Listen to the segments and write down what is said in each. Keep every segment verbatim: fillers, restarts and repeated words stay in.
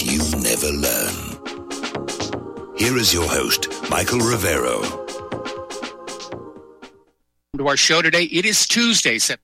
things you never learn. Here is your host, Michael Rivero. To our show today, it is Tuesday, September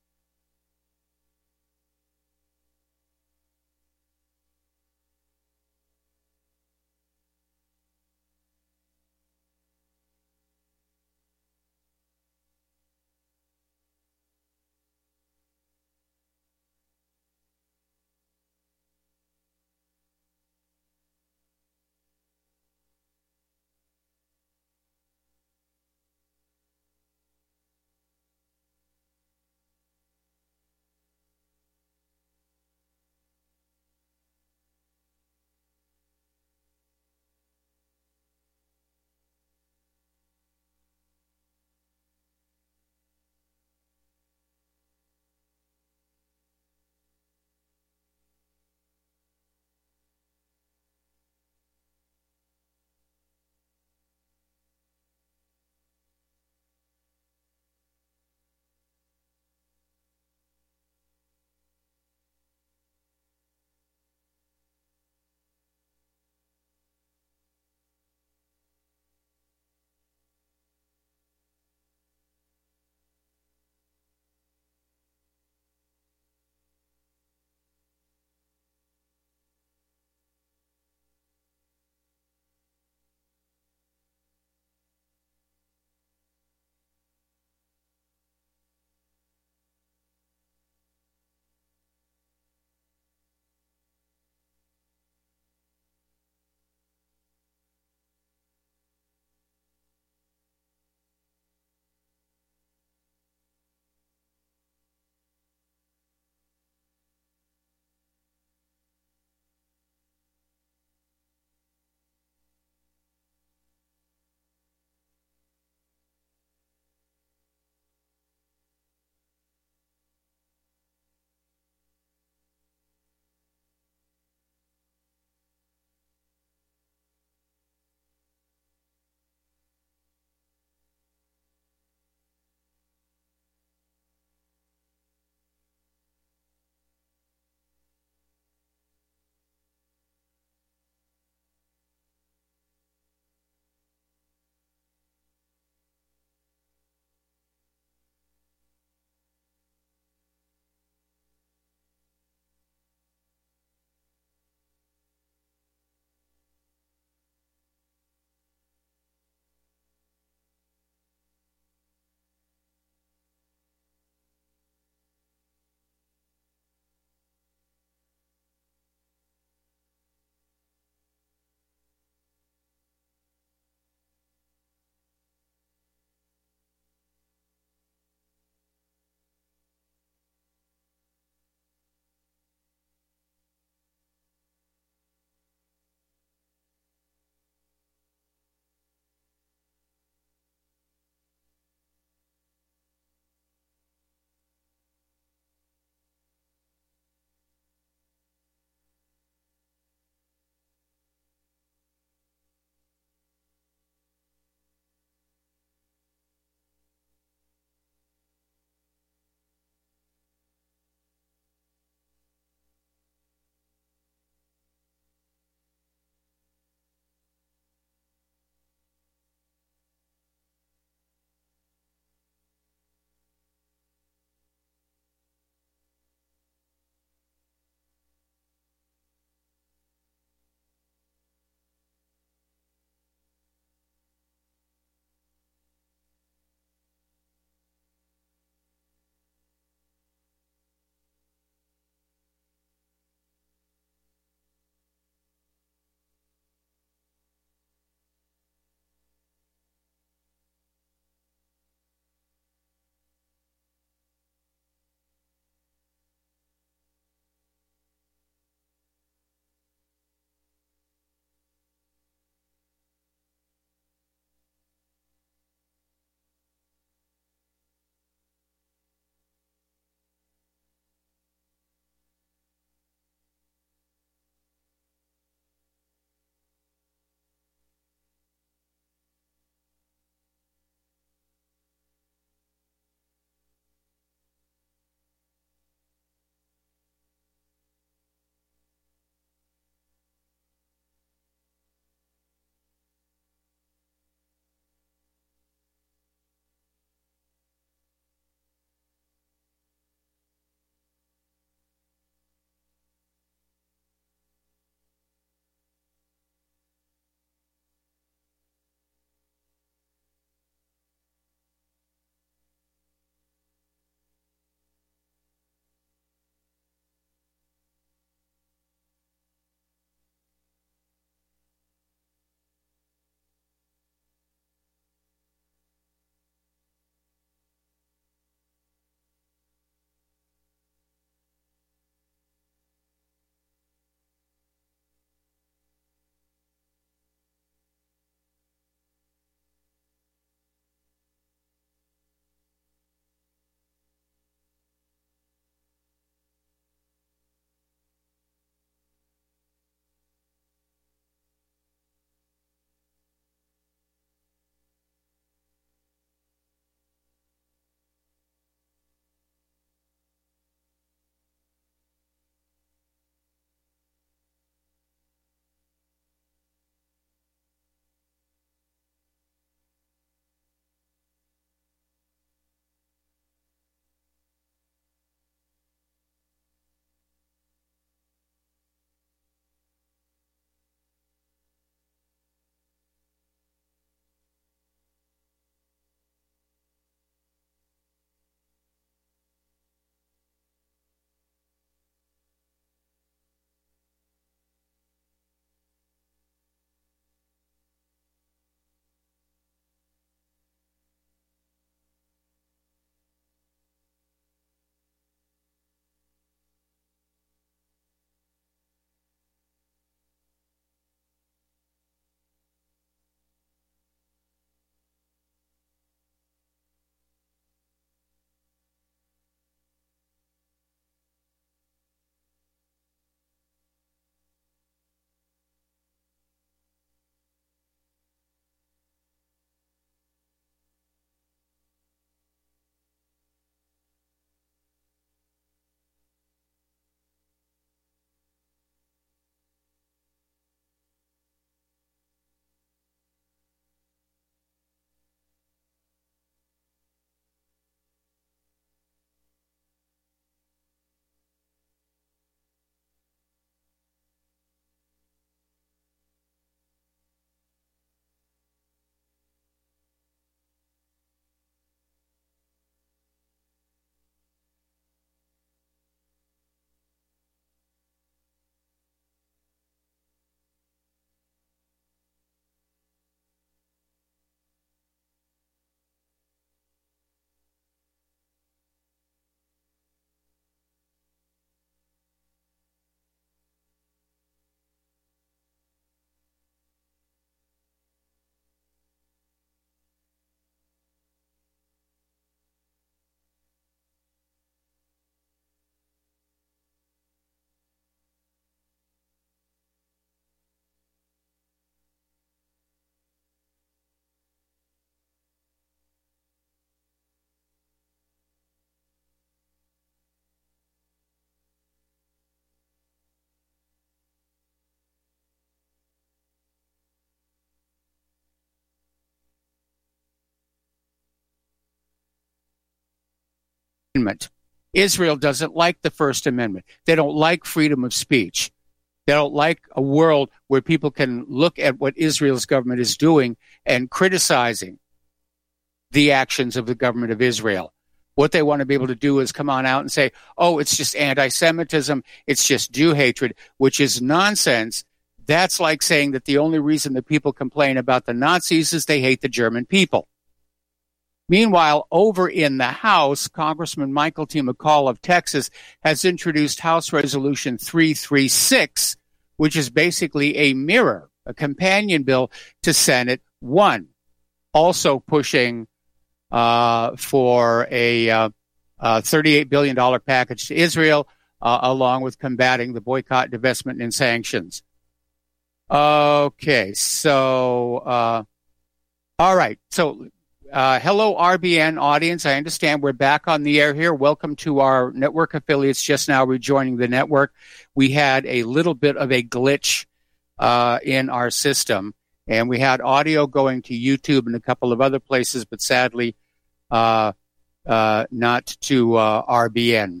Amendment. Israel doesn't like the First Amendment. They don't like freedom of speech. They don't like a world where people can look at what Israel's government is doing and criticizing the actions of the government of Israel. What they want to be able to do is come on out and say, oh, it's just anti-Semitism, it's just Jew hatred, which is nonsense. That's like saying that the only reason that people complain about the Nazis is they hate the German people. Meanwhile, over in the House, Congressman Michael T. McCall of Texas has introduced House Resolution three thirty-six, which is basically a mirror, a companion bill to Senate one, also pushing uh, for a uh, uh, thirty-eight billion dollars package to Israel, uh, along with combating the boycott, divestment, and sanctions. Okay, so, uh, all right, so... Uh, hello, R B N audience. I understand we're back on the air here. Welcome to our network affiliates just now rejoining the network. We had a little bit of a glitch uh, in our system, and we had audio going to YouTube and a couple of other places, but sadly uh, uh, not to uh, R B N.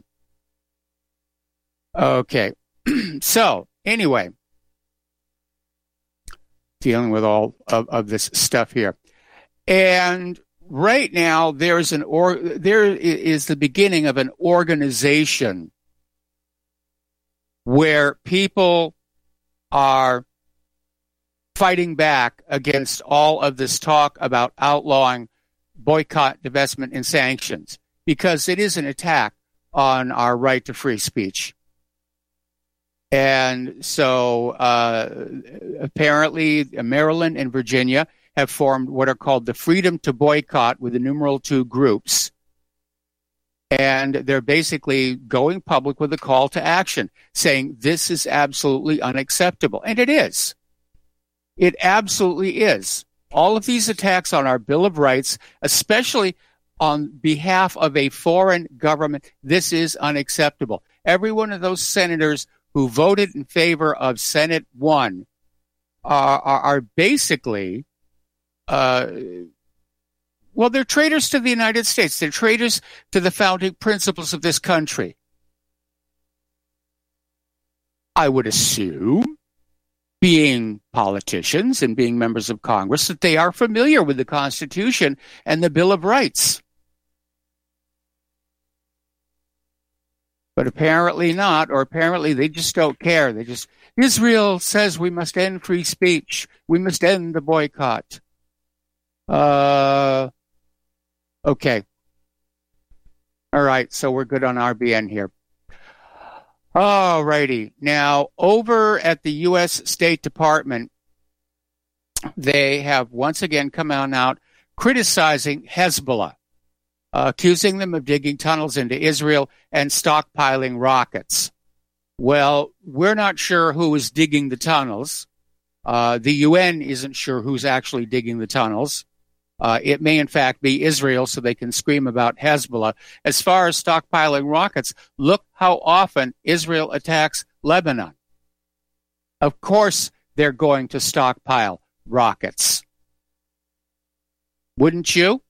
Okay, so anyway, dealing with all of, of this stuff here. And right now, there's an or there is the beginning of an organization where people are fighting back against all of this talk about outlawing boycott, divestment, and sanctions, because it is an attack on our right to free speech. And so uh, apparently Maryland and Virginia have formed what are called the Freedom to Boycott with the numeral two groups. And they're basically going public with a call to action, saying this is absolutely unacceptable. And it is. It absolutely is. All of these attacks on our Bill of Rights, especially on behalf of a foreign government, this is unacceptable. Every one of those senators who voted in favor of Senate one are, are, are basically... Uh, well, they're traitors to the United States. They're traitors to the founding principles of this country. I would assume, being politicians and being members of Congress, that they are familiar with the Constitution and the Bill of Rights. But apparently not, or apparently they just don't care. They just, Israel says we must end free speech. We must end the boycott. Uh, okay. All right, so we're good on R B N here. All righty. Now, over at the U S State Department, they have once again come on out criticizing Hezbollah, uh, accusing them of digging tunnels into Israel and stockpiling rockets. Well, we're not sure who is digging the tunnels. Uh, the U N isn't sure who's actually digging the tunnels. Uh, it may, in fact, be Israel, so they can scream about Hezbollah. As far as stockpiling rockets, look how often Israel attacks Lebanon. Of course, they're going to stockpile rockets. Wouldn't you?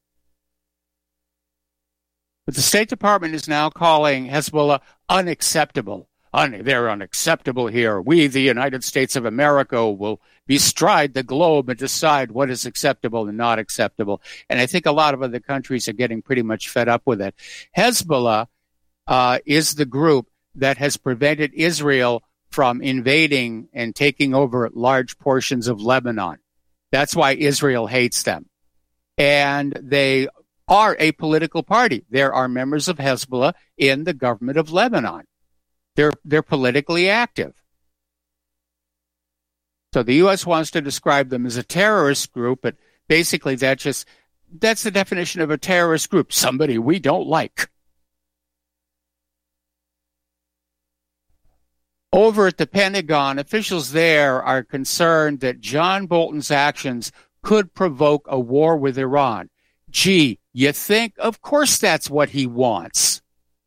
But the State Department is now calling Hezbollah unacceptable. Un- they're unacceptable here. We, the United States of America, will bestride the globe and decide what is acceptable and not acceptable. And I think a lot of other countries are getting pretty much fed up with it. Hezbollah uh, is the group that has prevented Israel from invading and taking over large portions of Lebanon. That's why Israel hates them. And they are a political party. There are members of Hezbollah in the government of Lebanon. They're, they're politically active. So the U S wants to describe them as a terrorist group, but basically that just, that's the definition of a terrorist group, somebody we don't like. Over at the Pentagon, officials there are concerned that John Bolton's actions could provoke a war with Iran. Gee, you think? Of course that's what he wants.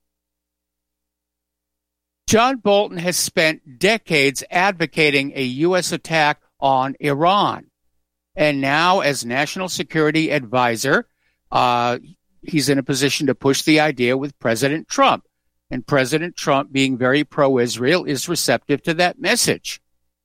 John Bolton has spent decades advocating a U S attack on Iran. And now, as National Security Advisor, uh, he's in a position to push the idea with President Trump. And President Trump, being very pro-Israel, is receptive to that message.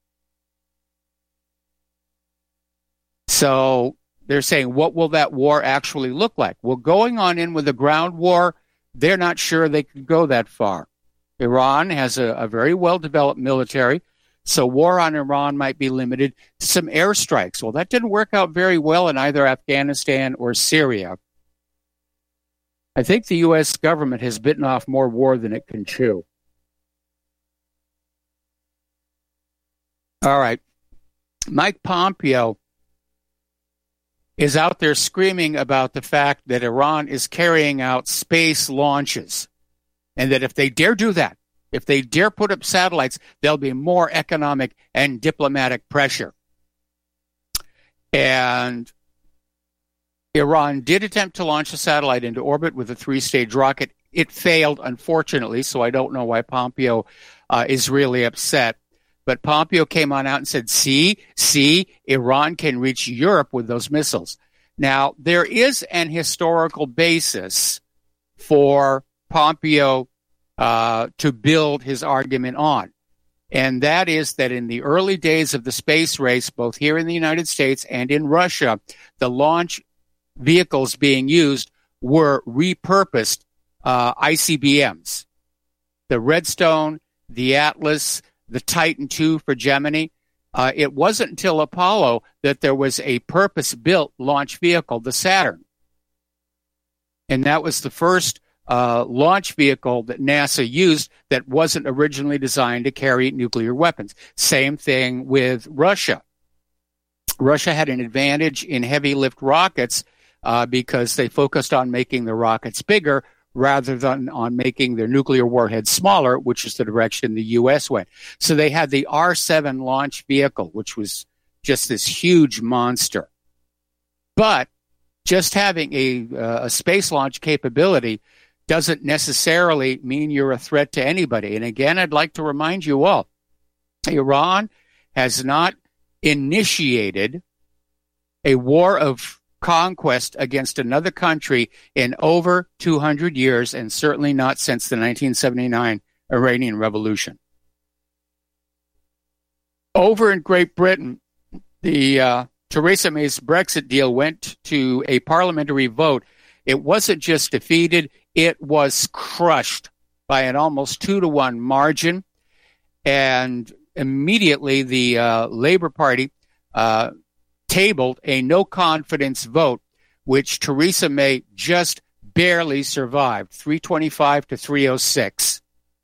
So they're saying, what will that war actually look like? Well, going on in with a ground war, they're not sure they could go that far. Iran has a, a very well-developed military, so war on Iran might be limited to some airstrikes. Well, that didn't work out very well in either Afghanistan or Syria. I think the U S government has bitten off more war than it can chew. All right. Mike Pompeo is out there screaming about the fact that Iran is carrying out space launches, and that if they dare do that, if they dare put up satellites, there'll be more economic and diplomatic pressure. And Iran did attempt to launch a satellite into orbit with a three-stage rocket. It failed, unfortunately, so I don't know why Pompeo uh, is really upset. But Pompeo came on out and said, see, see, Iran can reach Europe with those missiles. Now, there is an historical basis for Pompeo uh, to build his argument on. And that is that in the early days of the space race, both here in the United States and in Russia, the launch vehicles being used were repurposed uh, I C B Ms. The Redstone, the Atlas, the Titan two for Gemini. Uh, it wasn't until Apollo that there was a purpose-built launch vehicle, the Saturn. And that was the first uh, launch vehicle that NASA used that wasn't originally designed to carry nuclear weapons. Same thing with Russia. Russia had an advantage in heavy lift rockets uh, because they focused on making the rockets bigger rather than on making their nuclear warheads smaller, which is the direction the U S went. So they had the R seven launch vehicle, which was just this huge monster. But just having a, uh, a space launch capability doesn't necessarily mean you're a threat to anybody. And again, I'd like to remind you all, Iran has not initiated a war of conquest against another country in over two hundred years, and certainly not since the nineteen seventy-nine Iranian Revolution. Over in Great Britain, the uh, Theresa May's Brexit deal went to a parliamentary vote. It wasn't just defeated, it was crushed by an almost two to one margin. And immediately the uh, Labour Party uh, tabled a no-confidence vote, which Theresa May just barely survived, three twenty-five to three oh six.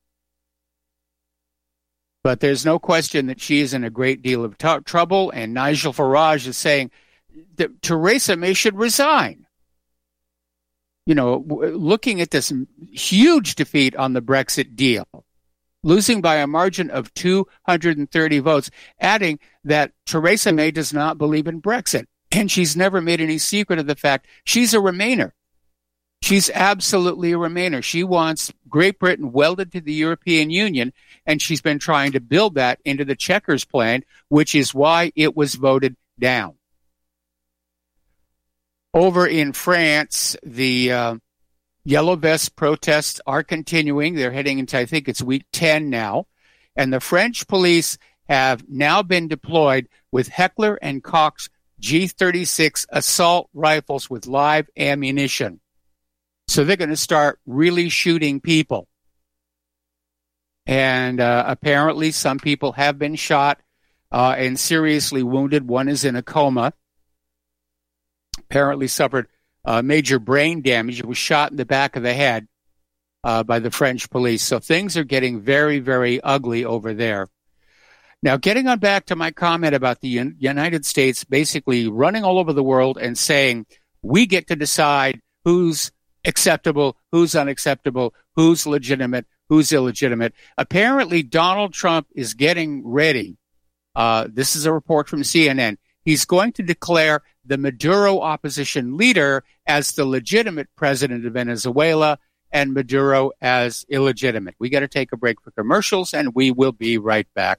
But there's no question that she is in a great deal of t- trouble, and Nigel Farage is saying that Theresa May should resign. You know, w- looking at this huge defeat on the Brexit deal, losing by a margin of two hundred thirty votes, adding that Theresa May does not believe in Brexit. And she's never made any secret of the fact she's a Remainer. She's absolutely a Remainer. She wants Great Britain welded to the European Union, and she's been trying to build that into the Chequers plan, which is why it was voted down. Over in France, the uh, Yellow Vest protests are continuing. They're heading into, I think it's week ten now. And the French police have now been deployed with Heckler and Koch's G thirty-six assault rifles with live ammunition. So they're going to start really shooting people. And uh, apparently some people have been shot uh, and seriously wounded. One is in a coma. Apparently suffered uh, major brain damage. It was shot in the back of the head uh, by the French police. So things are getting very, very ugly over there. Now, getting on back to my comment about the Un- United States basically running all over the world and saying, we get to decide who's acceptable, who's unacceptable, who's legitimate, who's illegitimate. Apparently, Donald Trump is getting ready. Uh, this is a report from C N N. He's going to declare the Maduro opposition leader as the legitimate president of Venezuela and Maduro as illegitimate. We got to take a break for commercials, and we will be right back.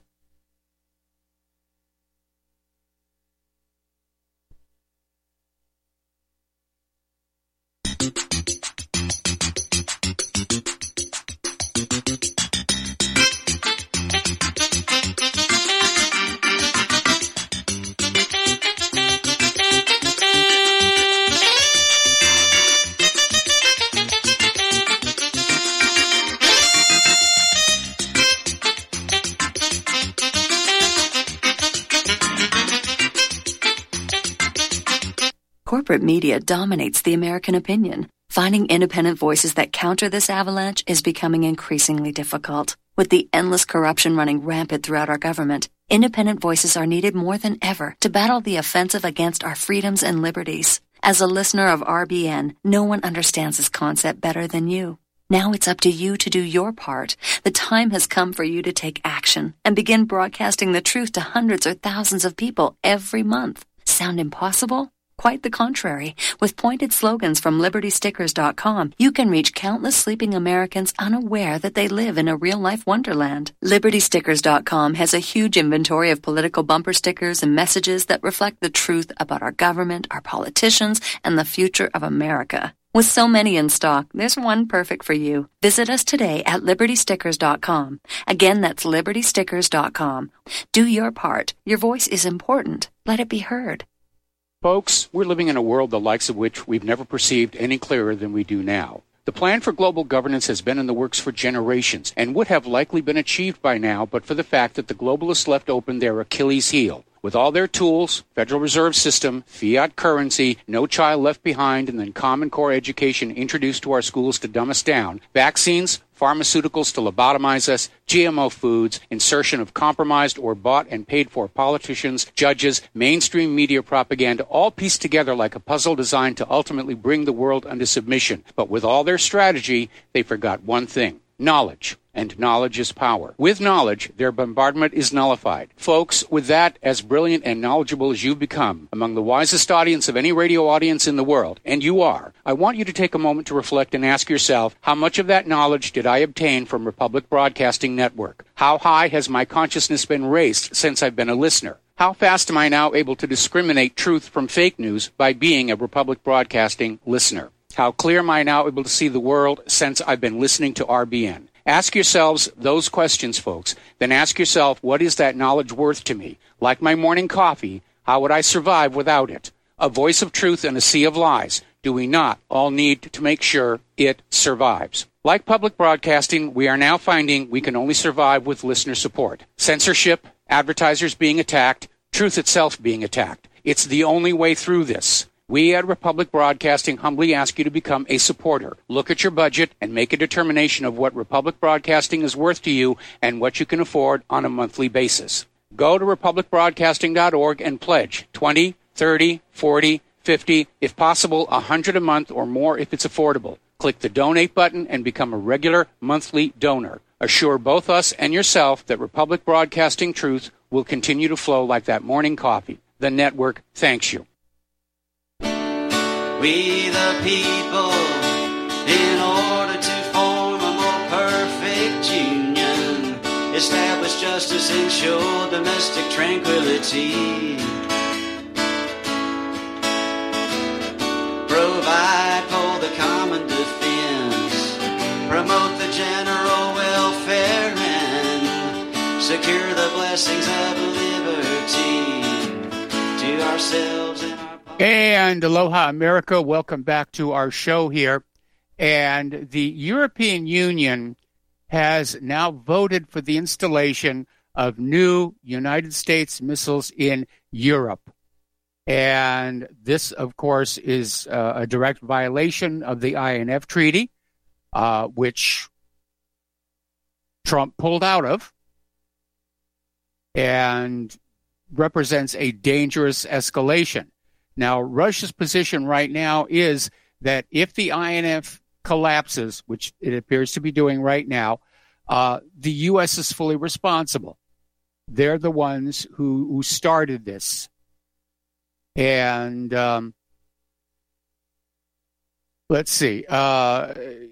corporate media dominates the American opinion. Finding independent voices that counter this avalanche is becoming increasingly difficult. With the endless corruption running rampant throughout our government, independent voices are needed more than ever to battle the offensive against our freedoms and liberties. As a listener of R B N, no one understands this concept better than you. Now it's up to you to do your part. The time has come for you to take action and begin broadcasting the truth to hundreds or thousands of people every month. Sound impossible? Quite the contrary. With pointed slogans from Liberty Stickers dot com, you can reach countless sleeping Americans unaware that they live in a real-life wonderland. Liberty Stickers dot com has a huge inventory of political bumper stickers and messages that reflect the truth about our government, our politicians, and the future of America. With so many in stock, there's one perfect for you. Visit us today at Liberty Stickers dot com. Again, that's Liberty Stickers dot com. Do your part. Your voice is important. Let it be heard. Folks, we're living in a world the likes of which we've never perceived any clearer than we do now. The plan for global governance has been in the works for generations and would have likely been achieved by now but for the fact that the globalists left open their Achilles heel. With all their tools, Federal Reserve System, fiat currency, no child left behind, and then Common Core education introduced to our schools to dumb us down, vaccines, pharmaceuticals to lobotomize us, G M O foods, insertion of compromised or bought and paid for politicians, judges, mainstream media propaganda, all pieced together like a puzzle designed to ultimately bring the world under submission. But with all their strategy, they forgot one thing: knowledge. And knowledge is power. With knowledge, their bombardment is nullified. Folks, with that, as brilliant and knowledgeable as you've become, among the wisest audience of any radio audience in the world, and you are, I want you to take a moment to reflect and ask yourself, how much of that knowledge did I obtain from Republic Broadcasting Network? How high has my consciousness been raised since I've been a listener? How fast am I now able to discriminate truth from fake news by being a Republic Broadcasting listener? How clear am I now able to see the world since I've been listening to R B N? Ask yourselves those questions, folks. Then ask yourself, what is that knowledge worth to me? Like my morning coffee, how would I survive without it? A voice of truth in a sea of lies. Do we not all need to make sure it survives? Like public broadcasting, we are now finding we can only survive with listener support. Censorship, advertisers being attacked, truth itself being attacked. It's the only way through this. We at Republic Broadcasting humbly ask you to become a supporter. Look at your budget and make a determination of what Republic Broadcasting is worth to you and what you can afford on a monthly basis. Go to Republic Broadcasting dot org and pledge twenty, thirty, forty, fifty, if possible, one hundred a month or more if it's affordable. Click the donate button and become a regular monthly donor. Assure both us and yourself that Republic Broadcasting truth will continue to flow like that morning coffee. The network thanks you. We the people, in order to form a more perfect union, establish justice, ensure domestic tranquility, provide for the common defense, promote the general welfare, and secure the blessings of liberty to ourselves and our And aloha, America. Welcome back to our show here. And the European Union has now voted for the installation of new United States missiles in Europe. And this, of course, is uh, a direct violation of the I N F Treaty, uh, which Trump pulled out of, and represents a dangerous escalation. Now, Russia's position right now is that if the I N F collapses, which it appears to be doing right now, uh, the U S is fully responsible. They're the ones who, who started this. And um, let's see. Uh,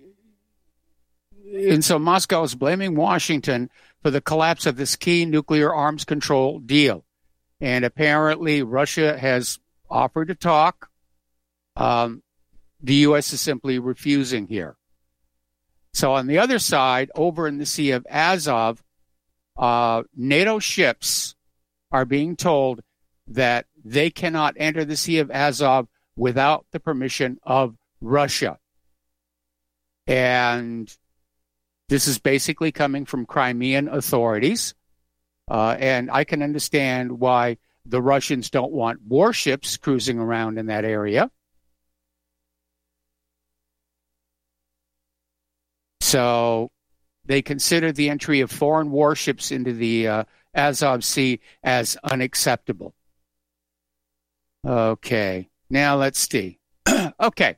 and so Moscow is blaming Washington for the collapse of this key nuclear arms control deal. And apparently Russia has offered to talk. Um, the U S is simply refusing here. So on the other side, over in the Sea of Azov, uh, NATO ships are being told that they cannot enter the Sea of Azov without the permission of Russia. And this is basically coming from Crimean authorities. Uh, and I can understand why the Russians don't want warships cruising around in that area. So they consider the entry of foreign warships into the uh, Azov Sea as unacceptable. Okay, now let's see. Okay.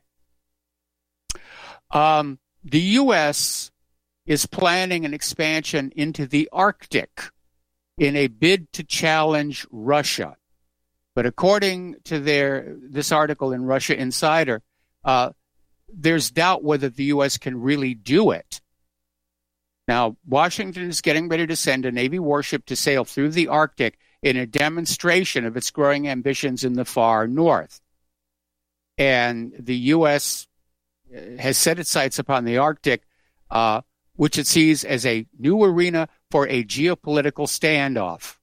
Um, the U S is planning an expansion into the Arctic in a bid to challenge Russia. But according to their this article in Russia Insider, uh, there's doubt whether the U S can really do it. Now, Washington is getting ready to send a Navy warship to sail through the Arctic in a demonstration of its growing ambitions in the far north. And the U S has set its sights upon the Arctic, uh, which it sees as a new arena for a geopolitical standoff.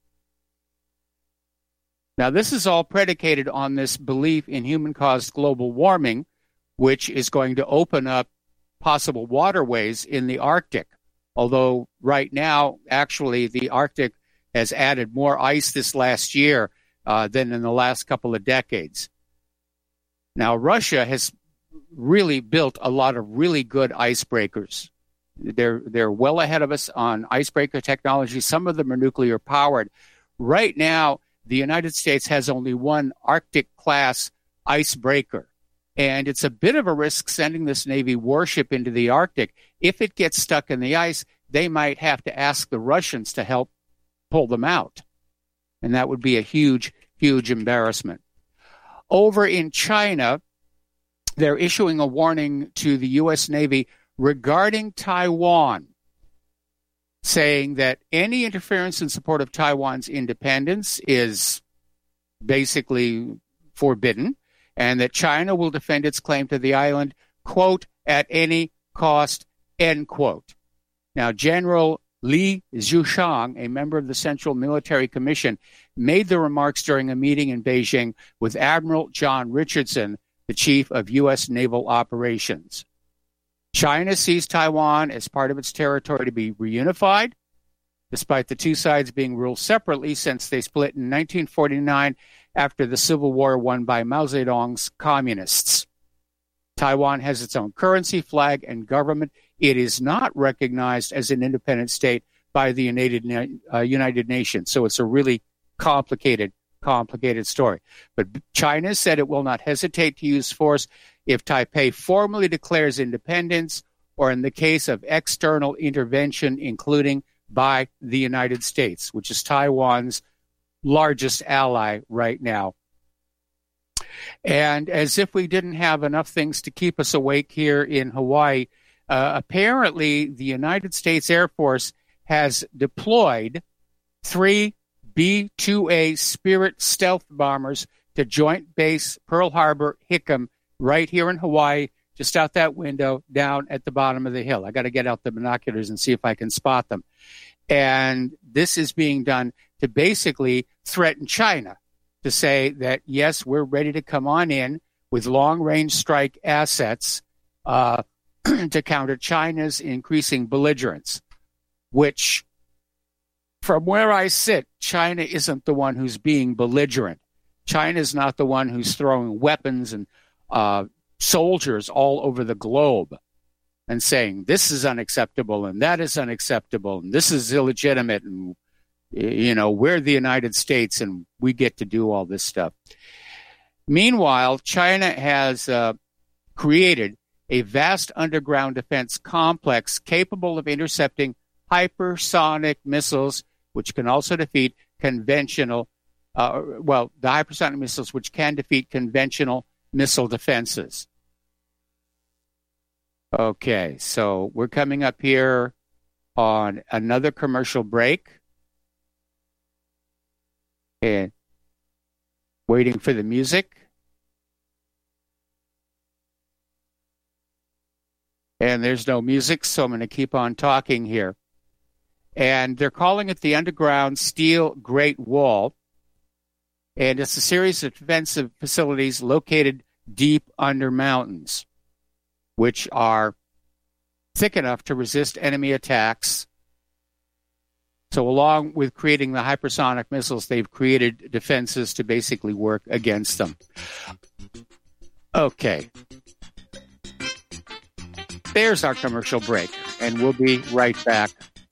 Now, this is all predicated on this belief in human-caused global warming, which is going to open up possible waterways in the Arctic. Although right now, actually, the Arctic has added more ice this last year uh, than in the last couple of decades. Now, Russia has really built a lot of really good icebreakers. They're they're well ahead of us on icebreaker technology. Some of them are nuclear powered. Right now, the United States has only one Arctic-class icebreaker, and it's a bit of a risk sending this Navy warship into the Arctic. If it gets stuck in the ice, they might have to ask the Russians to help pull them out, and that would be a huge, huge embarrassment. Over in China, they're issuing a warning to the U S Navy regarding Taiwan, saying that any interference in support of Taiwan's independence is basically forbidden, and that China will defend its claim to the island, quote, at any cost, end quote. Now, General Li Zhushang, a member of the Central Military Commission, made the remarks during a meeting in Beijing with Admiral John Richardson, the chief of U S Naval Operations. China sees Taiwan as part of its territory to be reunified, despite the two sides being ruled separately since they split in nineteen forty-nine after the Civil War won by Mao Zedong's communists. Taiwan has its own currency, flag, and government. It is not recognized as an independent state by the United, uh, United Nations, so it's a really complicated complicated story. But China said it will not hesitate to use force if Taipei formally declares independence or in the case of external intervention, including by the United States, which is Taiwan's largest ally right now. And as if we didn't have enough things to keep us awake here in Hawaii, uh, apparently the United States Air Force has deployed three B two A Spirit stealth bombers to Joint Base Pearl Harbor Hickam right here in Hawaii, just out that window down at the bottom of the hill. I got to get out the binoculars and see if I can spot them. And this is being done to basically threaten China, to say that, yes, we're ready to come on in with long-range strike assets uh, to counter China's increasing belligerence, which, from where I sit, China isn't the one who's being belligerent. China's not the one who's throwing weapons and uh, soldiers all over the globe and saying this is unacceptable and that is unacceptable and this is illegitimate and, you know, we're the United States and we get to do all this stuff. Meanwhile, China has uh, created a vast underground defense complex capable of intercepting hypersonic missiles, which can also defeat conventional, uh, well, the hypersonic missiles, which can defeat conventional missile defenses. Okay, so we're coming up here on another commercial break. And waiting for the music. And there's no music, so I'm going to keep on talking here. And they're calling it the Underground Steel Great Wall. And it's a series of defensive facilities located deep under mountains, which are thick enough to resist enemy attacks. So along with creating the hypersonic missiles, they've created defenses to basically work against them. Okay. There's our commercial break. and we'll be right back.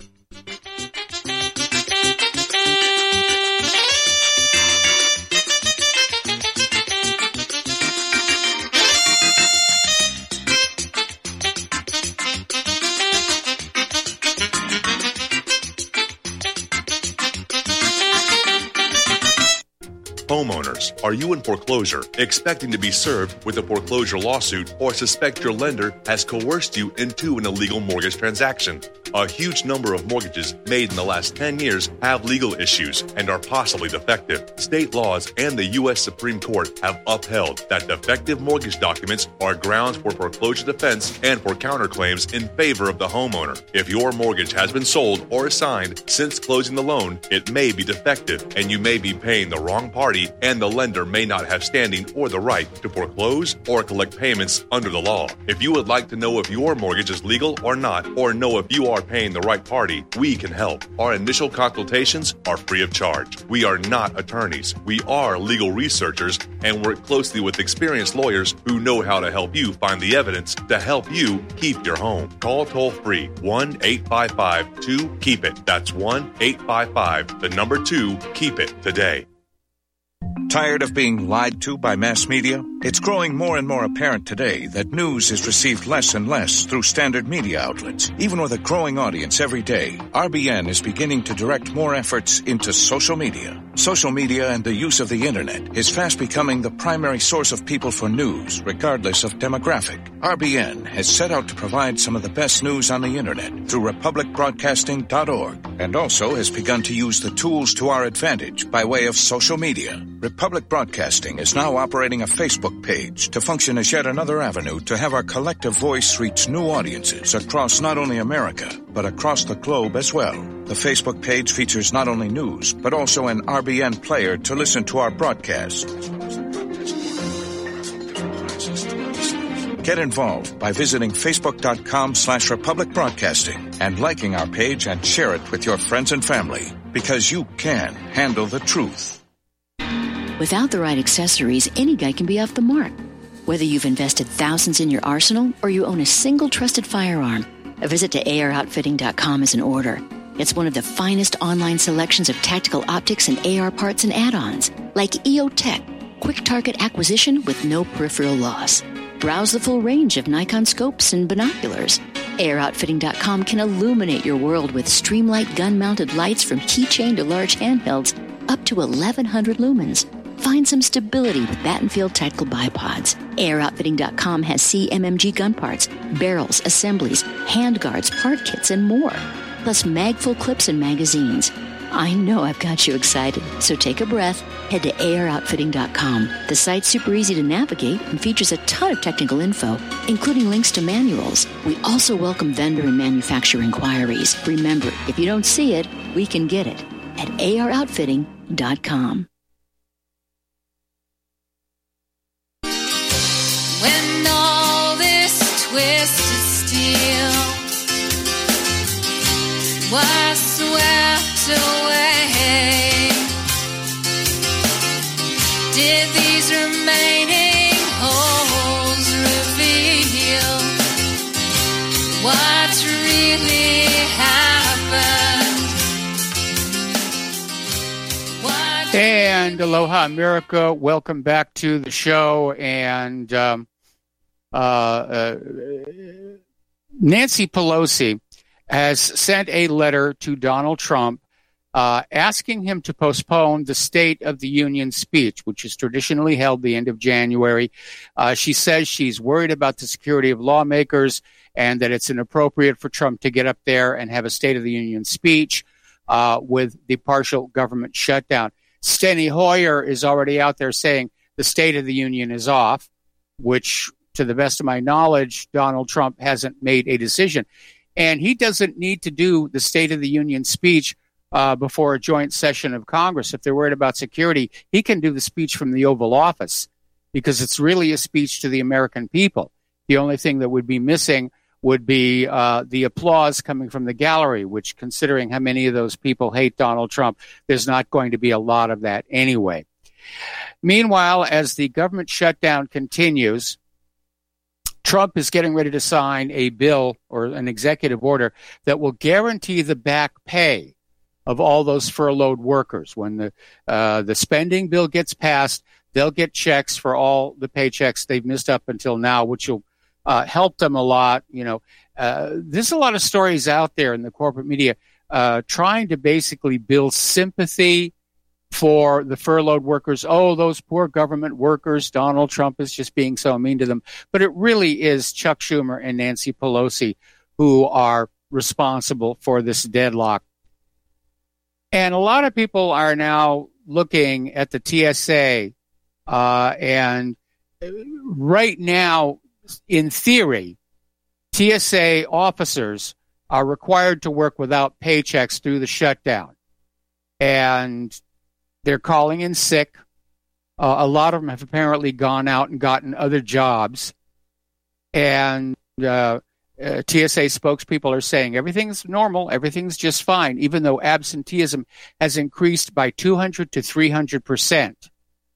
Homeowners, are you in foreclosure, expecting to be served with a foreclosure lawsuit, or suspect your lender has coerced you into an illegal mortgage transaction? A huge number of mortgages made in the last ten years have legal issues and are possibly defective. State laws and the U S Supreme Court have upheld that defective mortgage documents are grounds for foreclosure defense and for counterclaims in favor of the homeowner. If your mortgage has been sold or assigned since closing the loan, it may be defective and you may be paying the wrong party, and the lender may not have standing or the right to foreclose or collect payments under the law. If you would like to know if your mortgage is legal or not, or know if you are paying the right party, we can help. Our initial consultations are free of charge. We are not attorneys. We are legal researchers and work closely with experienced lawyers who know how to help you find the evidence to help you keep your home. Call toll-free one eight five five two keep it. That's one eight five five, the number two, keep it today. Tired of being lied to by mass media? It's growing more and more apparent today that news is received less and less through standard media outlets. Even with a growing audience every day, R B N is beginning to direct more efforts into social media. Social media and the use of the internet is fast becoming the primary source of people for news, regardless of demographic. R B N has set out to provide some of the best news on the internet through republic broadcasting dot org, and also has begun to use the tools to our advantage by way of social media. Republic Broadcasting is now operating a Facebook page to function as yet another avenue to have our collective voice reach new audiences across not only America, but across the globe as well. The Facebook page features not only news, but also an R B N player to listen to our broadcast. Get involved by visiting facebook.com slash Republic Broadcasting and liking our page and share it with your friends and family, because you can handle the truth. Without the right accessories, any guy can be off the mark. Whether you've invested thousands in your arsenal or you own a single trusted firearm, a visit to A R outfitting dot com is in order. It's one of the finest online selections of tactical optics and A R parts and add-ons, like E O Tech, quick target acquisition with no peripheral loss. Browse the full range of Nikon scopes and binoculars. A R outfitting dot com can illuminate your world with Streamlight gun-mounted lights from keychain to large handhelds up to eleven hundred lumens. Find some stability with Battenfield Tactical Bipods. A R outfitting dot com has C M M G gun parts, barrels, assemblies, handguards, part kits, and more. Plus mag-full clips and magazines. I know I've got you excited, so take a breath. Head to A R outfitting dot com. The site's super easy to navigate and features a ton of technical info, including links to manuals. We also welcome vendor and manufacturer inquiries. Remember, if you don't see it, we can get it at A R outfitting dot com. When all this twisted steel was swept away, did these remaining holes reveal what really happened? What And aloha, America. Welcome back to the show. And um, uh, uh, Nancy Pelosi has sent a letter to Donald Trump uh, asking him to postpone the State of the Union speech, which is traditionally held the end of January. Uh, she says she's worried about the security of lawmakers and that it's inappropriate for Trump to get up there and have a State of the Union speech uh, with the partial government shutdown. Steny Hoyer is already out there saying the State of the Union is off, which, to the best of my knowledge, Donald Trump hasn't made a decision. And he doesn't need to do the State of the Union speech uh, before a joint session of Congress. If they're worried about security, he can do the speech from the Oval Office because it's really a speech to the American people. The only thing that would be missing would be uh, the applause coming from the gallery, which, considering how many of those people hate Donald Trump, there's not going to be a lot of that anyway. Meanwhile, as the government shutdown continues, Trump is getting ready to sign a bill or an executive order that will guarantee the back pay of all those furloughed workers. When the uh, the spending bill gets passed, they'll get checks for all the paychecks they've missed up until now, which will uh, help them a lot. You know, uh, there's a lot of stories out there in the corporate media uh, trying to basically build sympathy for the furloughed workers. Oh, those poor government workers, Donald Trump is just being so mean to them. But it really is Chuck Schumer and Nancy Pelosi who are responsible for this deadlock. And a lot of people are now looking at the T S A, uh, and right now, in theory, T S A officers are required to work without paychecks through the shutdown. And they're calling in sick. Uh, a lot of them have apparently gone out and gotten other jobs. And uh, uh, T S A spokespeople are saying everything's normal, everything's just fine, even though absenteeism has increased by two hundred to three hundred percent.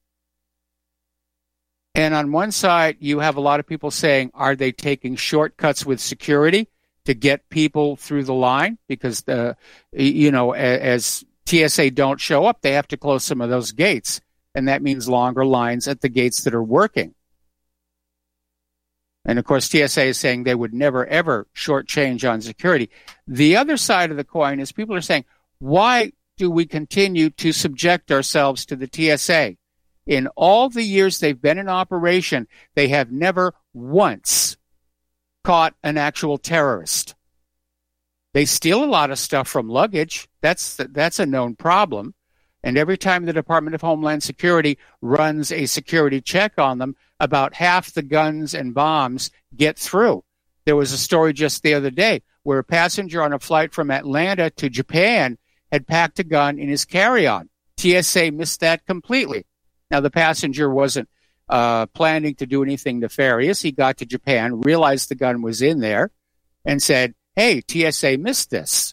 And on one side, you have a lot of people saying, are they taking shortcuts with security to get people through the line? Because, the, you know, as T S A don't show up, they have to close some of those gates. And that means longer lines at the gates that are working. And, of course, T S A is saying they would never, ever shortchange on security. The other side of the coin is people are saying, why do we continue to subject ourselves to the T S A? In all the years they've been in operation, they have never once caught an actual terrorist. They steal a lot of stuff from luggage. That's that's a known problem. And every time the Department of Homeland Security runs a security check on them, about half the guns and bombs get through. There was a story just the other day where a passenger on a flight from Atlanta to Japan had packed a gun in his carry-on. T S A missed that completely. Now, the passenger wasn't uh, planning to do anything nefarious. He got to Japan, realized the gun was in there, and said, hey, T S A missed this.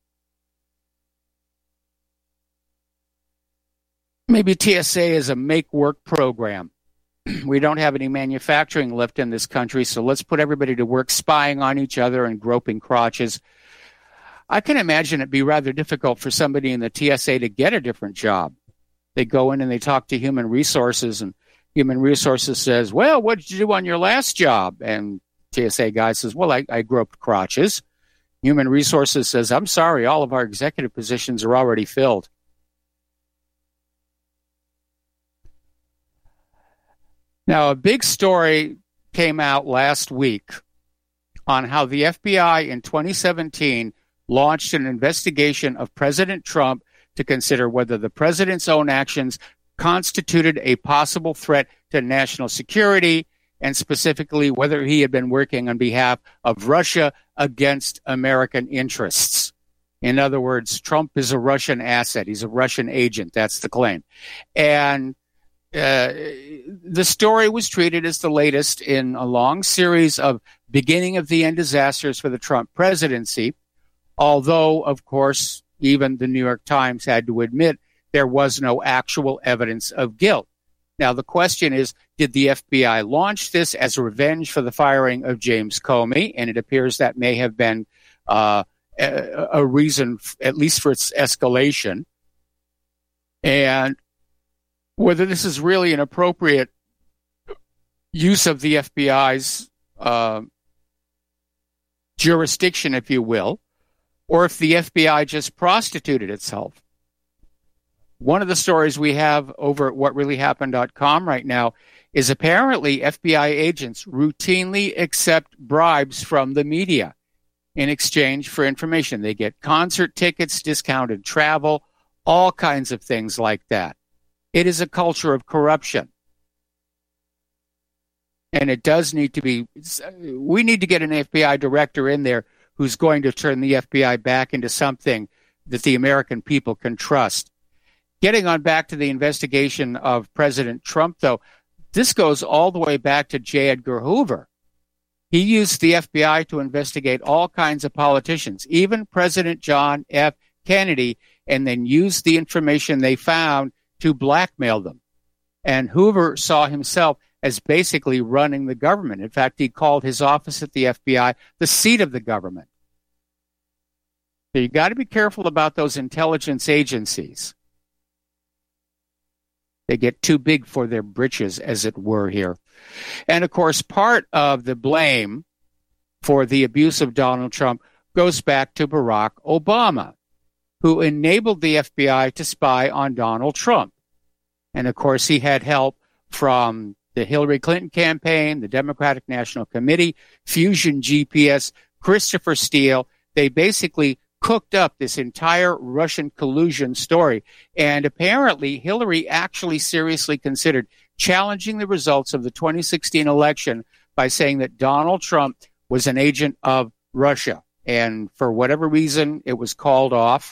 Maybe T S A is a make-work program. We don't have any manufacturing left in this country, so let's put everybody to work spying on each other and groping crotches. I can imagine it'd be rather difficult for somebody in the T S A to get a different job. They go in and they talk to Human Resources, and Human Resources says, well, what did you do on your last job? And T S A guy says, well, I, I groped crotches. Human Resources says, I'm sorry, all of our executive positions are already filled. Now, a big story came out last week on how the F B I in twenty seventeen launched an investigation of President Trump to consider whether the president's own actions constituted a possible threat to national security, and specifically whether he had been working on behalf of Russia against American interests. In other words, Trump is a Russian asset. He's a Russian agent. That's the claim. And uh, the story was treated as the latest in a long series of beginning of the end disasters for the Trump presidency, although, of course, even the New York Times had to admit there was no actual evidence of guilt. Now, the question is, did the F B I launch this as revenge for the firing of James Comey? And it appears that may have been uh, a, a reason, at least for its escalation. And whether this is really an appropriate use of the F B I's uh, jurisdiction, if you will, or if the F B I just prostituted itself. One of the stories we have over at what really happened dot com right now is apparently F B I agents routinely accept bribes from the media in exchange for information. They get concert tickets, discounted travel, all kinds of things like that. It is a culture of corruption. And it does need to be, we need to get an F B I director in there who's going to turn the F B I back into something that the American people can trust. Getting on back to the investigation of President Trump, though, this goes all the way back to J. Edgar Hoover. He used the F B I to investigate all kinds of politicians, even President John F. Kennedy, and then used the information they found to blackmail them. And Hoover saw himself as basically running the government. In fact, he called his office at the F B I the seat of the government. So you got to be careful about those intelligence agencies. They get too big for their britches, as it were, here. And, of course, part of the blame for the abuse of Donald Trump goes back to Barack Obama, who enabled the F B I to spy on Donald Trump. And, of course, he had help from the Hillary Clinton campaign, the Democratic National Committee, Fusion G P S, Christopher Steele. They basically cooked up this entire Russian collusion story. And apparently Hillary actually seriously considered challenging the results of the twenty sixteen election by saying that Donald Trump was an agent of Russia. And for whatever reason, it was called off.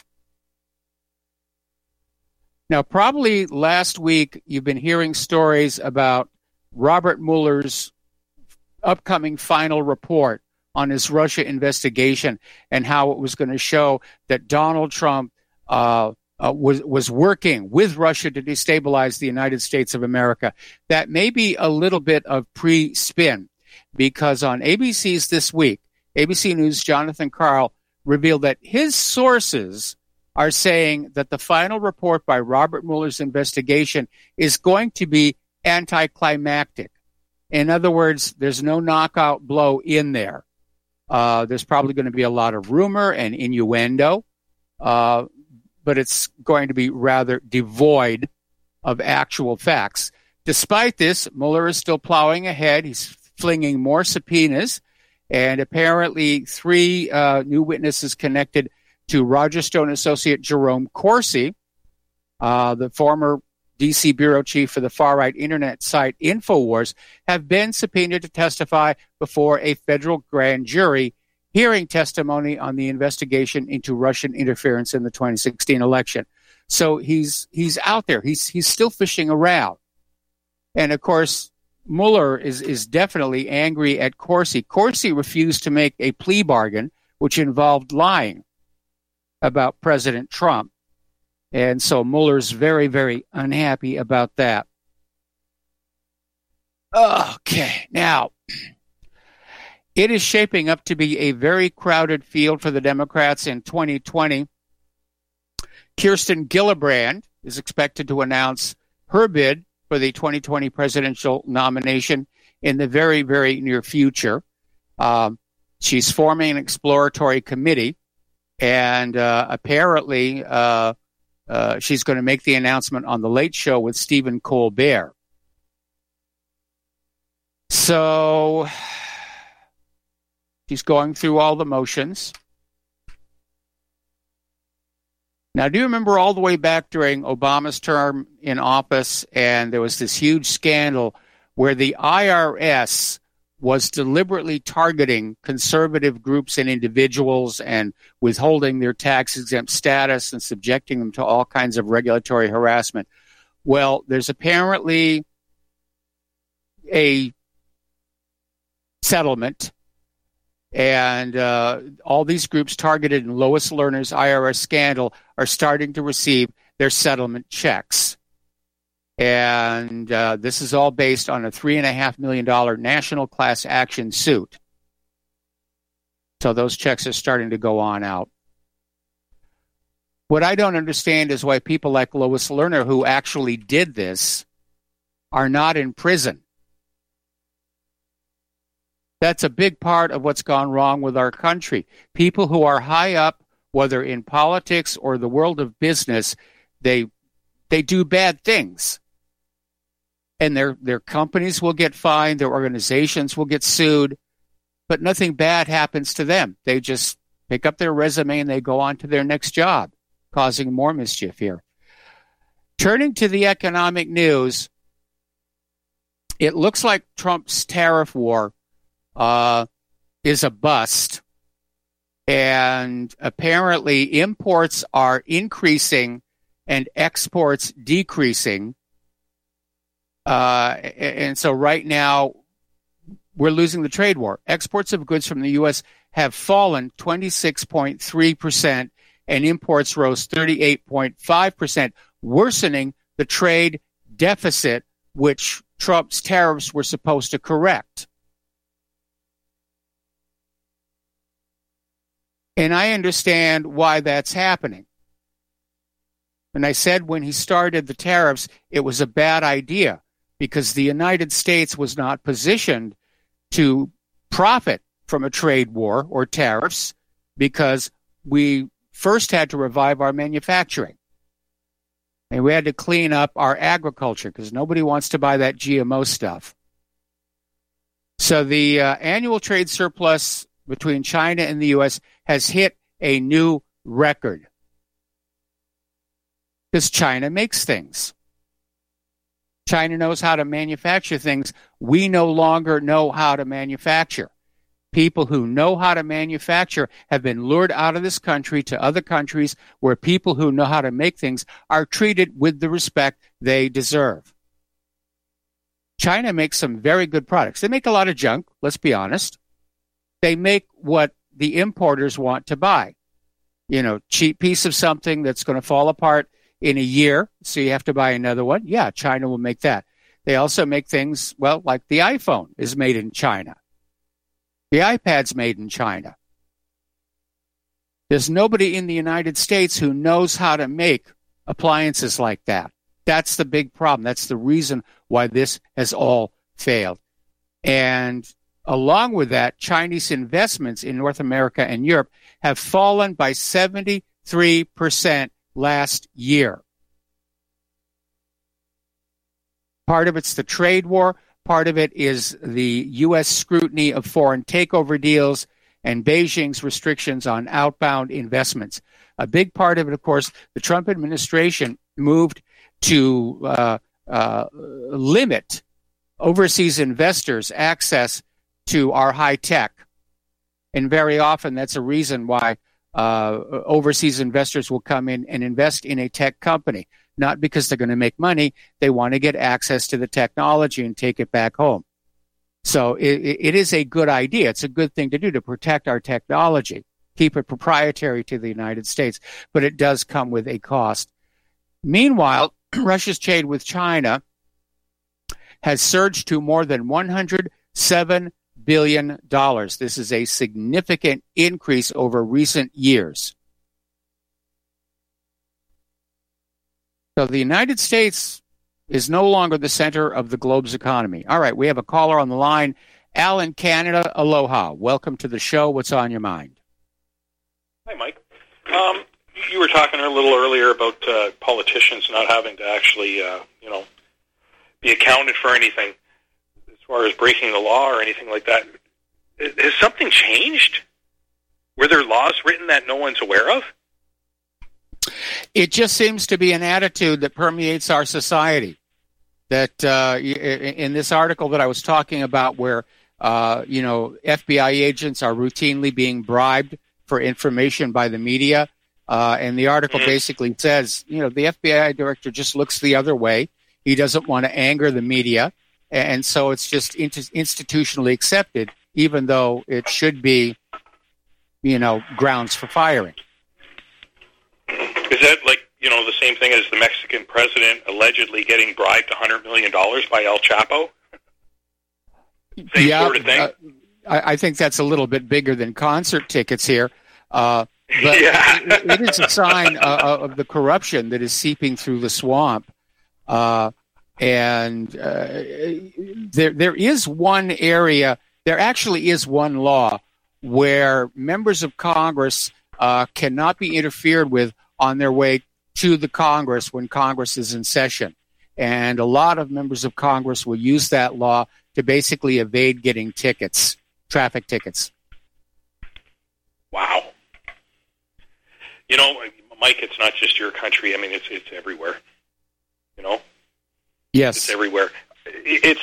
Now, probably last week, you've been hearing stories about Robert Mueller's upcoming final report on his Russia investigation and how it was going to show that Donald Trump uh, uh, was was working with Russia to destabilize the United States of America. That may be a little bit of pre-spin, because on A B C's This Week, A B C News' Jonathan Karl revealed that his sources are saying that the final report by Robert Mueller's investigation is going to be anticlimactic. In other words, there's no knockout blow in there. Uh, there's probably going to be a lot of rumor and innuendo, uh, but it's going to be rather devoid of actual facts. Despite this, Mueller is still plowing ahead. He's flinging more subpoenas, and apparently three uh, new witnesses connected to Roger Stone associate Jerome Corsi, uh, the former D C bureau chief for the far-right internet site InfoWars, have been subpoenaed to testify before a federal grand jury hearing testimony on the investigation into Russian interference in the twenty sixteen election. So he's he's out there. He's he's still fishing around. And, of course, Mueller is, is definitely angry at Corsi. Corsi refused to make a plea bargain, which involved lying about President Trump. And so Mueller's very, very unhappy about that. Okay, now, it is shaping up to be a very crowded field for the Democrats in twenty twenty. Kirsten Gillibrand is expected to announce her bid for the twenty twenty presidential nomination in the very, very near future. Um, she's forming an exploratory committee, and uh, apparently uh, uh, she's going to make the announcement on The Late Show with Stephen Colbert. So she's going through all the motions. Now, do you remember all the way back during Obama's term in office, and there was this huge scandal where the I R S was deliberately targeting conservative groups and individuals and withholding their tax-exempt status and subjecting them to all kinds of regulatory harassment? Well, there's apparently a settlement, and uh, all these groups targeted in Lois Lerner's I R S scandal are starting to receive their settlement checks. And uh, this is all based on a three point five million dollars national class action suit. So those checks are starting to go on out. What I don't understand is why people like Lois Lerner, who actually did this, are not in prison. That's a big part of what's gone wrong with our country. People who are high up, whether in politics or the world of business, they they do bad things. And their their companies will get fined, their organizations will get sued, but nothing bad happens to them. They just pick up their resume and they go on to their next job, causing more mischief here. Turning to the economic news, it looks like Trump's tariff war uh, is a bust. And apparently imports are increasing and exports decreasing. Uh, and so right now, we're losing the trade war. Exports of goods from the U S have fallen twenty-six point three percent, and imports rose thirty-eight point five percent, worsening the trade deficit which Trump's tariffs were supposed to correct. And I understand why that's happening. And I said when he started the tariffs, it was a bad idea because the United States was not positioned to profit from a trade war or tariffs because we first had to revive our manufacturing. And we had to clean up our agriculture because nobody wants to buy that G M O stuff. So the uh, annual trade surplus between China and the U S has hit a new record because China makes things. China knows how to manufacture things. We no longer know how to manufacture. People who know how to manufacture have been lured out of this country to other countries where people who know how to make things are treated with the respect they deserve. China makes some very good products. They make a lot of junk, let's be honest. They make what the importers want to buy. You know, cheap piece of something that's going to fall apart in a year, so you have to buy another one. Yeah, China will make that. They also make things, well, like the iPhone is made in China. The iPad's made in China. There's nobody in the United States who knows how to make appliances like that. That's the big problem. That's the reason why this has all failed. And along with that, Chinese investments in North America and Europe have fallen by seventy-three percent last year. Part of it's the trade war. Part of it is the U S scrutiny of foreign takeover deals and Beijing's restrictions on outbound investments. A big part of it, of course, the Trump administration moved to uh, uh, limit overseas investors' access to our high tech. And very often that's a reason why uh, overseas investors will come in and invest in a tech company. Not because they're going to make money. They want to get access to the technology and take it back home. So it, it is a good idea. It's a good thing to do to protect our technology, keep it proprietary to the United States, but it does come with a cost. Meanwhile, Russia's trade with China has surged to more than one hundred seven billion dollars. This is a significant increase over recent years. So the United States is no longer the center of the globe's economy. All right, we have a caller on the line. Al in Canada, aloha. Welcome to the show. What's on your mind? Hi, Mike. Um, you were talking a little earlier about uh, politicians not having to actually, uh, you know, be accounted for anything as far as breaking the law or anything like that. Has something changed? Were there laws written that no one's aware of? It just seems to be an attitude that permeates our society. That uh, in this article that I was talking about where, uh, you know, F B I agents are routinely being bribed for information by the media, uh, and the article mm-hmm. basically says, you know, the F B I director just looks the other way. He doesn't want to anger the media, and so it's just int- institutionally accepted, even though it should be, you know, grounds for firing. Is that like, you know, the same thing as the Mexican president allegedly getting bribed one hundred million dollars by El Chapo? Same yeah, sort of thing? Uh, I, I think that's a little bit bigger than concert tickets here. Uh, but yeah. it, it is a sign uh, of the corruption that is seeping through the swamp. Uh, and uh, there, there is one area, there actually is one law where members of Congress uh, cannot be interfered with on their way to the Congress when Congress is in session. And a lot of members of Congress will use that law to basically evade getting tickets, traffic tickets. Wow. You know, Mike, it's not just your country. I mean, it's it's everywhere. You know? Yes. It's everywhere. It's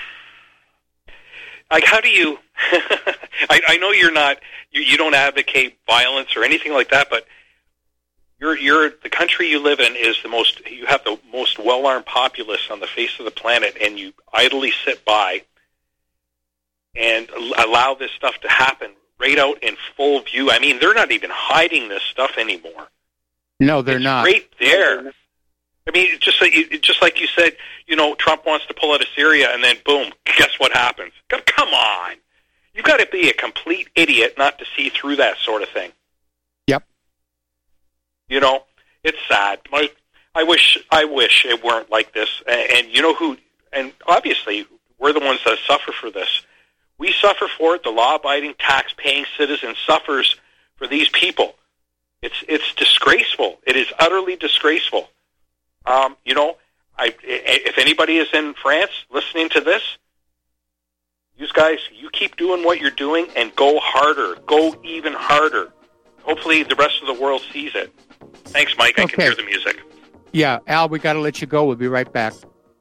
like, how do you... I, I know you're not... You, you don't advocate violence or anything like that, but You're, you're, the country you live in is the most, you have the most well-armed populace on the face of the planet, and you idly sit by and allow this stuff to happen right out in full view. I mean, they're not even hiding this stuff anymore. No, they're it's not. right there. I mean, just like, you, just like you said, you know, Trump wants to pull out of Syria, and then boom, guess what happens? Come, come on. You've got to be a complete idiot not to see through that sort of thing. Yep. You know, it's sad. My, I wish I wish it weren't like this. And, and you know who, and obviously we're the ones that suffer for this. We suffer for it. The law-abiding, tax-paying citizen suffers for these people. It's it's disgraceful. It is utterly disgraceful. Um, you know, I, if anybody is in France listening to this, you guys, you keep doing what you're doing and go harder. Go even harder. Hopefully the rest of the world sees it. Thanks, Mike. I Okay. can hear the music. Yeah, Al, we got to let you go. We'll be right back.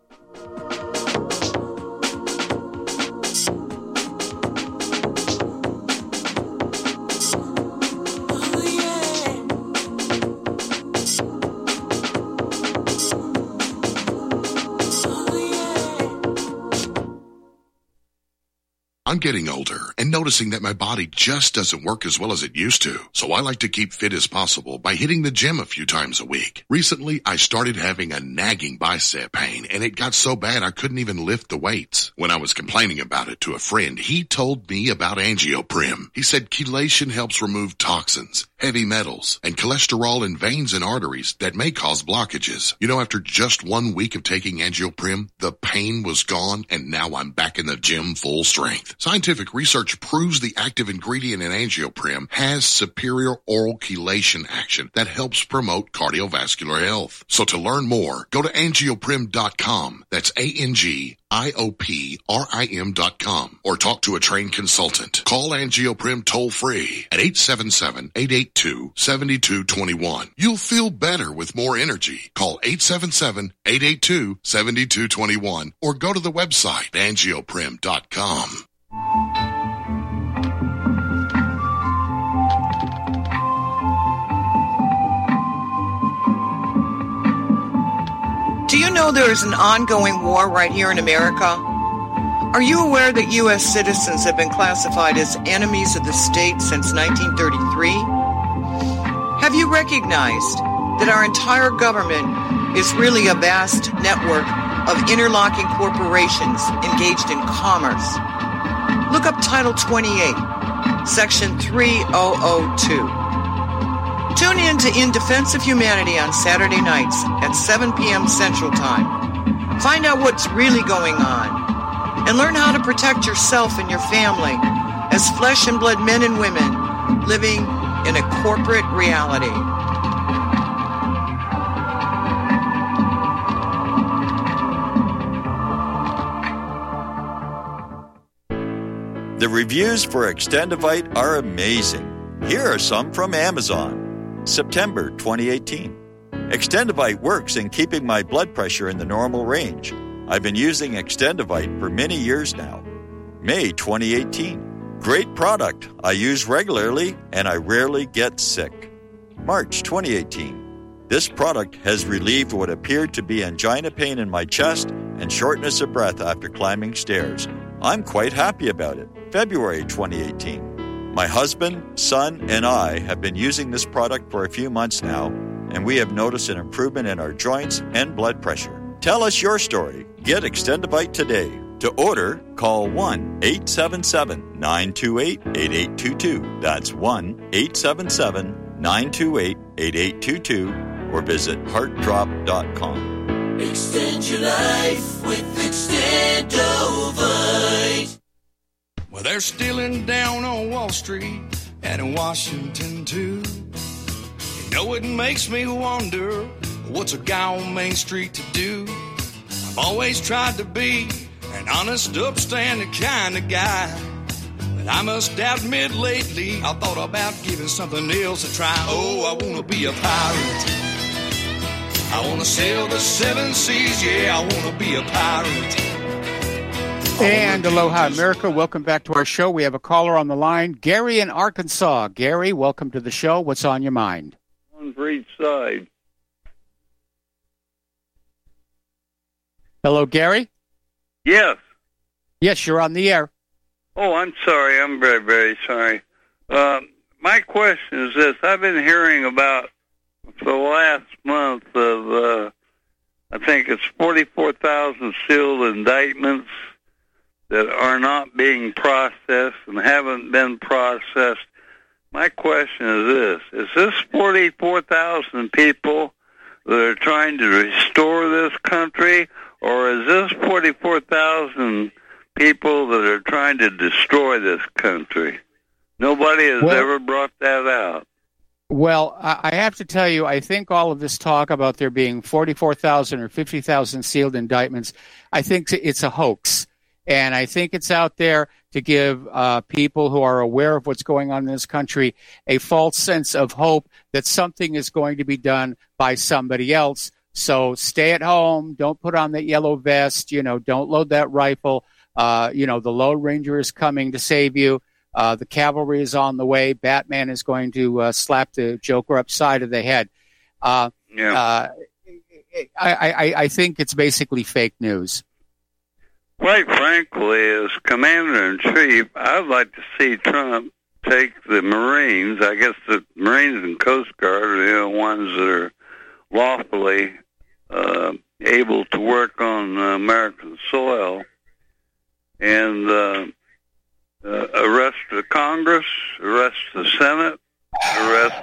I'm getting older and noticing that my body just doesn't work as well as it used to. So I like to keep fit as possible by hitting the gym a few times a week. Recently, I started having a nagging bicep pain, and it got so bad I couldn't even lift the weights. When I was complaining about it to a friend, he told me about Angioprim. He said chelation helps remove toxins, heavy metals, and cholesterol in veins and arteries that may cause blockages. You know, after just one week of taking Angioprim, the pain was gone, and now I'm back in the gym full strength. Scientific research proves the active ingredient in Angioprim has superior oral chelation action that helps promote cardiovascular health. So to learn more, go to angioprim dot com. That's A N G I O P R I M dot com, or talk to a trained consultant. Call Angioprim toll free at eight seven seven, eight eight two, seven two two one. You'll feel better with more energy. Call eight seven seven, eight eight two, seven two two one or go to the website angioprim dot com. Do you know there is an ongoing war right here in America? Are you aware that U S citizens have been classified as enemies of the state since nineteen thirty-three? Have you recognized that our entire government is really a vast network of interlocking corporations engaged in commerce? Look up Title twenty-eight, Section three thousand two. Tune in to In Defense of Humanity on Saturday nights at seven p.m. Central Time. Find out what's really going on and learn how to protect yourself and your family as flesh and blood men and women living in a corporate reality. The reviews for Extendivite are amazing. Here are some from Amazon. September twenty eighteen. Extendivite works in keeping my blood pressure in the normal range. I've been using Extendivite for many years now. May twenty eighteen. Great product. I use regularly and I rarely get sick. March twenty eighteen. This product has relieved what appeared to be angina pain in my chest and shortness of breath after climbing stairs. I'm quite happy about it. February twenty eighteen. My husband, son, and I have been using this product for a few months now, and we have noticed an improvement in our joints and blood pressure. Tell us your story. Get Extendivite today. To order, call one eight seven seven, nine two eight, eight eight two two. That's one eight seven seven, nine two eight, eight eight two two, or visit heart drop dot com. Extend your life with Extendovite. Well, they're stealing down on Wall Street and in Washington, too. You know, it makes me wonder, what's a guy on Main Street to do? I've always tried to be an honest, upstanding kind of guy. But I must admit lately, I thought about giving something else a try. Oh, I want to be a pirate. I want to sail the seven seas, yeah, I want to be a pirate. And aloha, America. Welcome back to our show. We have a caller on the line, Gary in Arkansas. Gary, welcome to the show. What's on your mind? One for each side. Hello, Gary? Yes. Yes, you're on the air. Oh, I'm sorry. I'm very, very sorry. Uh, my question is this. I've been hearing about, for the last month, of uh, I think it's forty-four thousand sealed indictments that are not being processed and haven't been processed. My question is this. Is this forty-four thousand people that are trying to restore this country, or is this forty-four thousand people that are trying to destroy this country? Nobody has well, ever brought that out. Well, I have to tell you, I think all of this talk about there being forty-four thousand or fifty thousand sealed indictments, I think it's a hoax. And I think it's out there to give uh, people who are aware of what's going on in this country a false sense of hope that something is going to be done by somebody else. So stay at home. Don't put on that yellow vest. You know, don't load that rifle. Uh, you know, the Lone Ranger is coming to save you. Uh, the cavalry is on the way. Batman is going to uh, slap the Joker upside of the head. Uh, yeah. uh, I, I, I think it's basically fake news. Quite frankly, as Commander-in-Chief, I'd like to see Trump take the Marines. I guess the Marines and Coast Guard are the only ones that are lawfully uh, able to work on uh, American soil, and uh, uh, arrest the Congress, arrest the Senate, arrest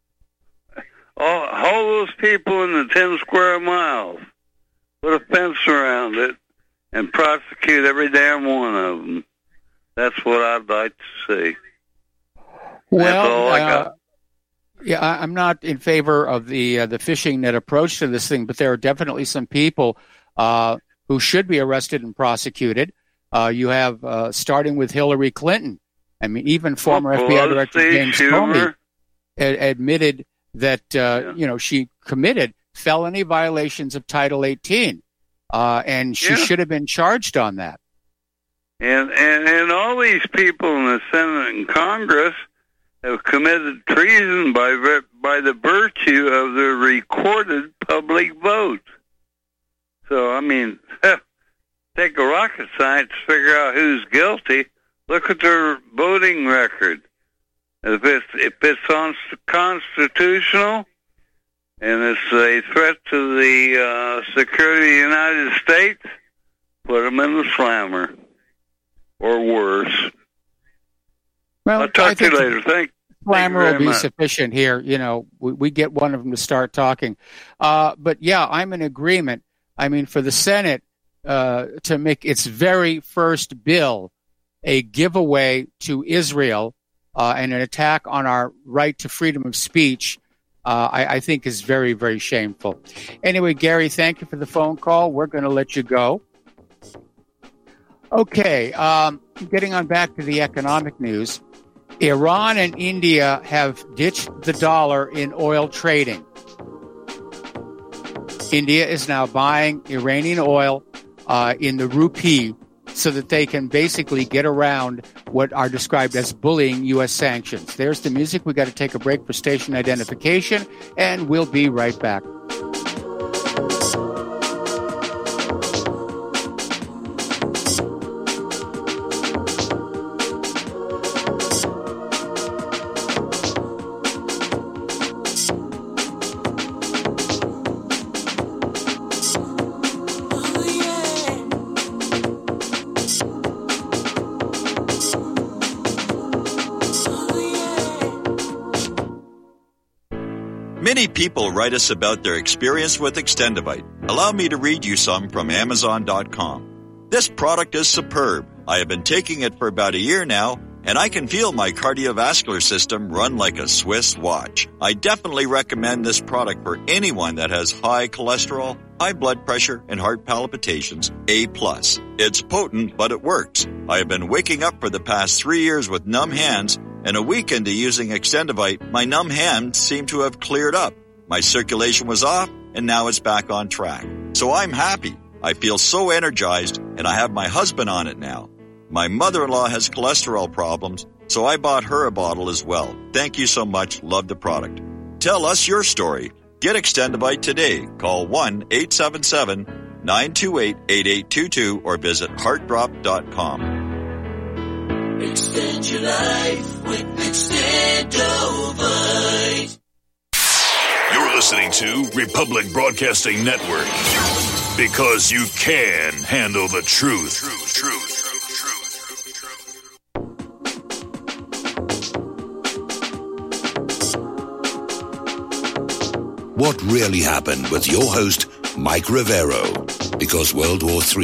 all, all those people in the ten square miles, put a fence around it, and prosecute every damn one of them. That's what I'd like to see. Well, That's all I got. Uh, yeah, I, I'm not in favor of the uh, the fishing net approach to this thing, but there are definitely some people uh, who should be arrested and prosecuted. Uh, you have, uh, starting with Hillary Clinton. I mean, even former well, F B I Director James Comey ad- admitted that, uh, yeah. you know, she committed felony violations of Title eighteen. Uh, and she yeah. should have been charged on that. And, and and all these people in the Senate and Congress have committed treason by vir- by the virtue of the recorded public vote. So, I mean, take a rocket science to figure out who's guilty. Look at their voting record. If it's, if it's unconstitutional, and it's a threat to the uh, security of the United States, put them in the slammer, or worse. Well, I'll talk I to you think later. Thank, slammer thank you will be very much. sufficient here. You know, we, we get one of them to start talking. Uh, but yeah, I'm in agreement. I mean, for the Senate uh, to make its very first bill a giveaway to Israel uh, and an attack on our right to freedom of speech, Uh, I, I think is very, very shameful. Anyway, Gary, thank you for the phone call. We're going to let you go. Okay, um, getting on back to the economic news. Iran and India have ditched the dollar in oil trading. India is now buying Iranian oil uh, in the rupee so that they can basically get around what are described as bullying U S sanctions. There's the music. We got to take a break for station identification, and we'll be right back. Many people write us about their experience with Extendivite. Allow me to read you some from Amazon dot com. This product is superb. I have been taking it for about a year now, and I can feel my cardiovascular system run like a Swiss watch. I definitely recommend this product for anyone that has high cholesterol, high blood pressure, and heart palpitations, A plus. It's potent, but it works. I have been waking up for the past three years with numb hands, and a week into using Extendivite, my numb hands seem to have cleared up. My circulation was off, and now it's back on track. So I'm happy. I feel so energized, and I have my husband on it now. My mother-in-law has cholesterol problems, so I bought her a bottle as well. Thank you so much. Love the product. Tell us your story. Get Extendivite today. Call one eight seven seven, nine two eight, eight eight two two or visit heart drop dot com. Extend your life with Extendovite. You're listening to Republic Broadcasting Network. Because you can handle the truth. Truth, truth. What really happened with your host, Mike Rivero? Because World War Three